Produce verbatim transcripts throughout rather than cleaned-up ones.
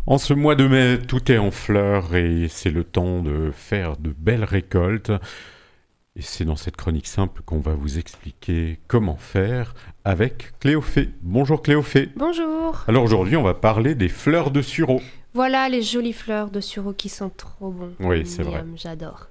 En ce mois de mai, tout est en fleurs et c'est le temps de faire de belles récoltes. Et c'est dans cette chronique simple qu'on va vous expliquer comment faire avec Cléophée. Bonjour Cléophée. Bonjour. Alors aujourd'hui, on va parler des fleurs de sureau. Voilà les jolies fleurs de sureau qui sont trop bons. Oui, c'est Miam, vrai. J'adore.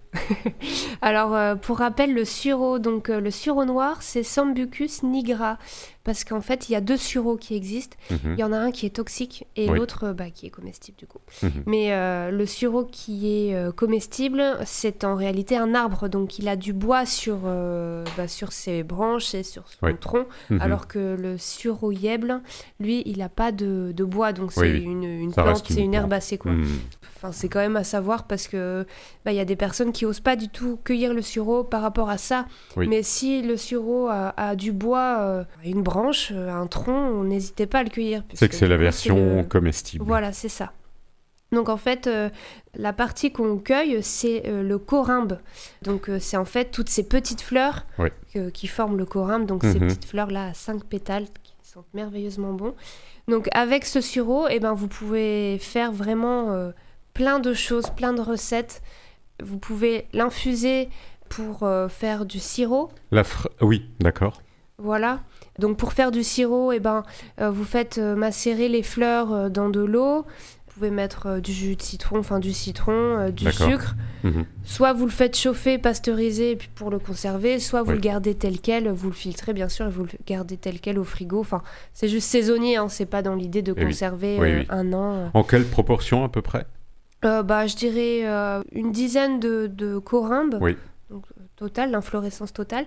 Alors, euh, pour rappel, le sureau, donc euh, le sureau noir, c'est Sambucus nigra. Parce qu'en fait, il y a deux sureaux qui existent. Mhm. Il y en a un qui est toxique et Oui. l'autre euh, bah, qui est comestible du coup. Mhm. Mais euh, le sureau qui est euh, comestible, c'est en réalité un arbre. Donc, il a du bois sur, euh, bah, sur ses branches et sur son Oui. tronc. Mhm. Alors que le sureau yèble, lui, il n'a pas de, de bois. Donc, c'est Oui, oui. une, une Ça plante, reste une c'est une plante. herbacée quoi. Mhm. Enfin, c'est quand même à savoir parce que bah, y a des personnes qui osent pas du tout cueillir le sureau par rapport à ça. Oui. Mais si le sureau a, a du bois, euh, une branche, euh, un tronc, n'hésitez pas à le cueillir. C'est que c'est la du coup, version le- comestible. Voilà, c'est ça. Donc en fait, euh, la partie qu'on cueille, c'est euh, le corymbe. Donc euh, c'est en fait toutes ces petites fleurs Oui. que- qui forment le corymbe. Donc ces Mhm. petites fleurs-là à cinq pétales qui sentent merveilleusement bon. Donc avec ce sureau, eh ben, vous pouvez faire vraiment euh, plein de choses, plein de recettes. Vous pouvez l'infuser pour euh, faire du sirop. La fr- Oui, d'accord. Voilà. Donc pour faire du sirop, eh ben, euh, vous faites euh, macérer les fleurs euh, dans de l'eau. Vous pouvez mettre euh, du jus de citron, enfin du citron, euh, du D'accord. sucre. Mhm. Soit vous le faites chauffer, pasteuriser et puis pour le conserver, soit vous Oui. le gardez tel quel, vous le filtrez bien sûr et vous le gardez tel quel au frigo. Enfin, c'est juste saisonnier, hein, c'est pas dans l'idée de Eh oui. conserver Oui, euh, oui. un an. euh. En quelle proportion à peu près? Euh, bah, je dirais euh, une dizaine de, de corymbes, Oui. donc euh, total, l'inflorescence totale,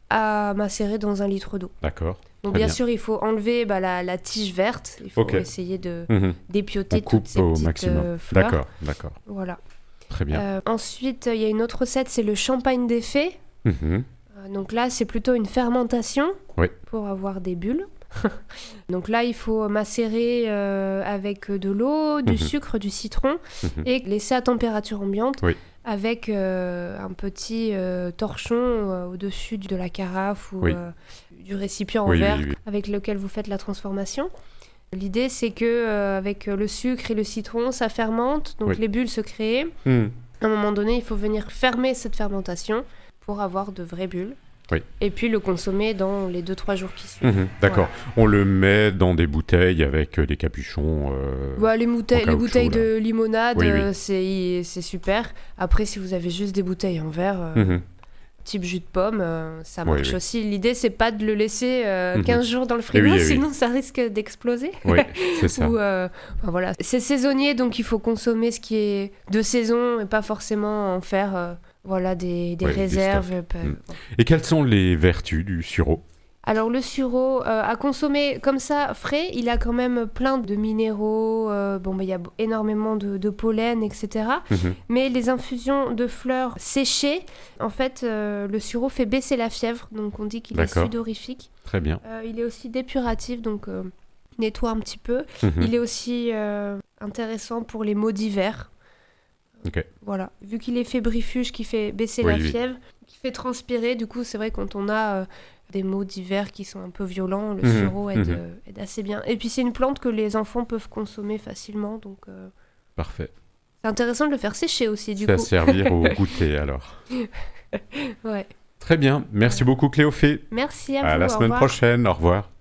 à macérer dans un litre d'eau. D'accord. Donc Très bien, bien. sûr, il faut enlever bah, la, la tige verte, il faut Ok. essayer de Mhm. On d'épioter coupe toutes ces au petites maximum. euh, fleurs. D'accord, d'accord. Voilà. Très bien. Euh, ensuite, il y a une autre recette, c'est le champagne des fées. Mhm. Euh, donc là, c'est plutôt une fermentation Oui. pour avoir des bulles. Donc là, il faut macérer euh, avec de l'eau, du Mhm. sucre, du citron Mhm. et laisser à température ambiante Oui. avec euh, un petit euh, torchon euh, au-dessus de la carafe ou Oui. euh, du récipient en Oui, oui, verre oui. avec lequel vous faites la transformation. L'idée, c'est que euh, avec le sucre et le citron, ça fermente, donc Oui. les bulles se créent. Mhm. À un moment donné, il faut venir fermer cette fermentation pour avoir de vraies bulles. Oui. Et puis le consommer dans les deux trois jours qui suivent. Mhm. D'accord. On le met dans des bouteilles avec euh, des capuchons. euh, Voilà, les, bouteilles, en les caoutchouc, bouteilles là. de limonade, Oui, oui. euh, c'est, c'est super. Après, si vous avez juste des bouteilles en verre, euh, Mhm. type jus de pomme, euh, ça Oui, marche oui. aussi. L'idée, c'est pas de le laisser euh, Mhm. quinze jours dans le frigo, oui, eh oui. sinon ça risque d'exploser. Oui, c'est ça. Ou, euh, enfin, voilà. C'est saisonnier, donc il faut consommer ce qui est de saison et pas forcément en faire euh, voilà, des, des Oui, du réserves. stock. pas- Mm. Et quelles sont les vertus du sureau? Alors le sureau, euh, à consommer comme ça, frais, il a quand même plein de minéraux, euh, bon, bah, il y a b- énormément de, de pollen, et cetera. Mhm. Mais les infusions de fleurs séchées, en fait, euh, le sureau fait baisser la fièvre, donc on dit qu'il est D'accord. sudorifique. Très bien. Euh, il est aussi dépuratif, donc euh, il nettoie un petit peu. Mhm. Il est aussi euh, intéressant pour les maux d'hiver. Ok. Voilà, vu qu'il est fébrifuge, qui fait baisser Oui, la oui. fièvre, qui fait transpirer, du coup c'est vrai quand on a euh, des maux d'hiver qui sont un peu violents, le Mhm, sureau aide, mhm. euh, aide assez bien. Et puis c'est une plante que les enfants peuvent consommer facilement, donc euh, Parfait. c'est intéressant de le faire sécher aussi du C'est à coup. servir au goûter alors. Ouais. Très bien. Merci beaucoup Cléophée. Merci à, À vous, la au semaine revoir. prochaine. Au revoir.